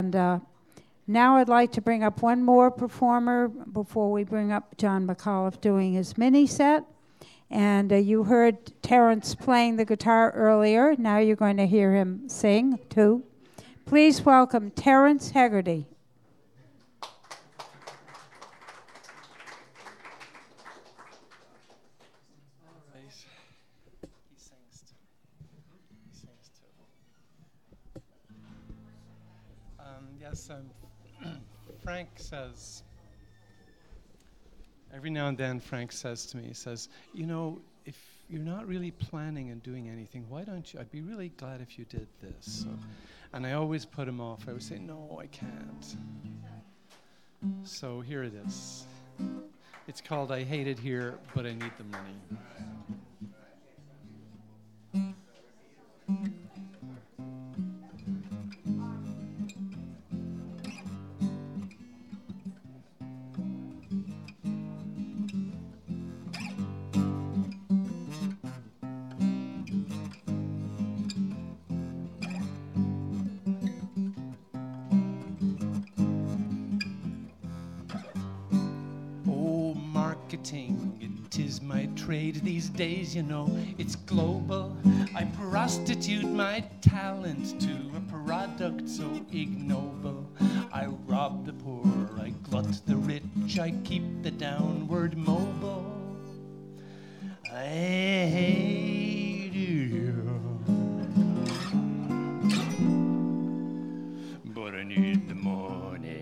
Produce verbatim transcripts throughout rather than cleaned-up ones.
And uh, now I'd like to bring up one more performer before we bring up John McAuliffe doing his mini set. And uh, you heard Terence playing the guitar earlier. Now you're going to hear him sing, too. Please welcome Terence Haggerty. Yes, um, Frank says, every now and then Frank says to me, he says, you know, if you're not really planning on doing anything, why don't you, I'd be really glad if you did this. So, and I always put him off. I would say, no, I can't. So here it is. It's called I Hate It Here, But I Need the Money. It is my trade these days, you know, it's global. I prostitute my talent to a product so ignoble. I rob the poor, I glut the rich, I keep the downward mobile. I hate you, but I need the money.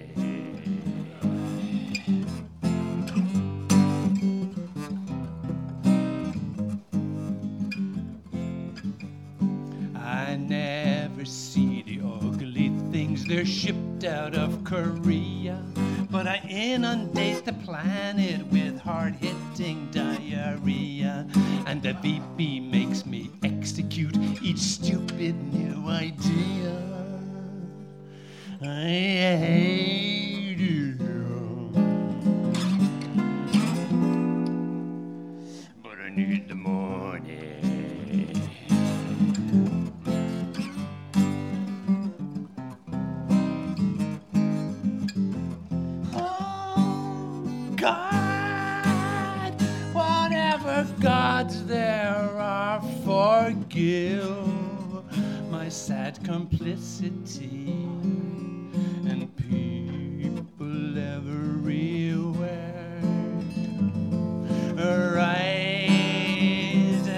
See the ugly things, they're shipped out of Korea, but I inundate the planet with hard-hitting diarrhea, and the V P makes me execute each stupid new idea. I hate you, but I need the money. God, whatever gods there are, forgive my sad complicity and people everywhere. Arise,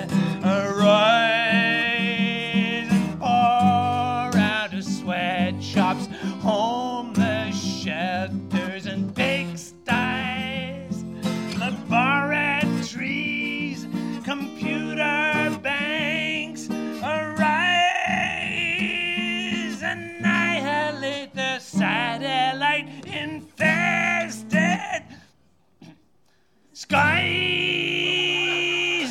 arise, and pour out of sweatshops, homeless shelters, and pigsties, laboratories, computer banks. Arise, annihilate the satellite infested skies.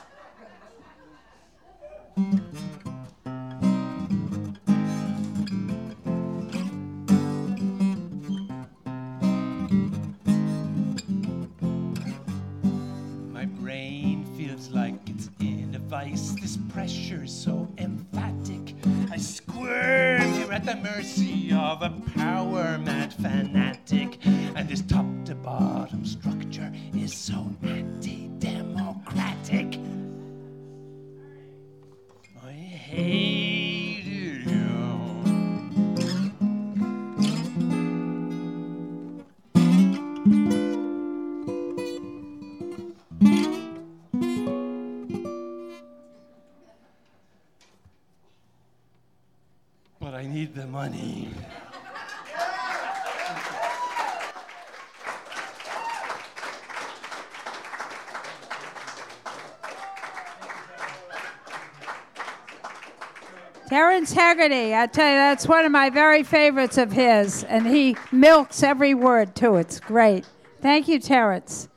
My brain feels like it's in a vice. This pressure's so emphatic. I squirm here at the mercy of a power-mad fanatic. And this top-to-bottom structure is so anti-democratic. I hate you. But I need the money. Terence Haggerty, I tell you, that's one of my very favorites of his, and he milks every word, too. It's great. Thank you, Terence.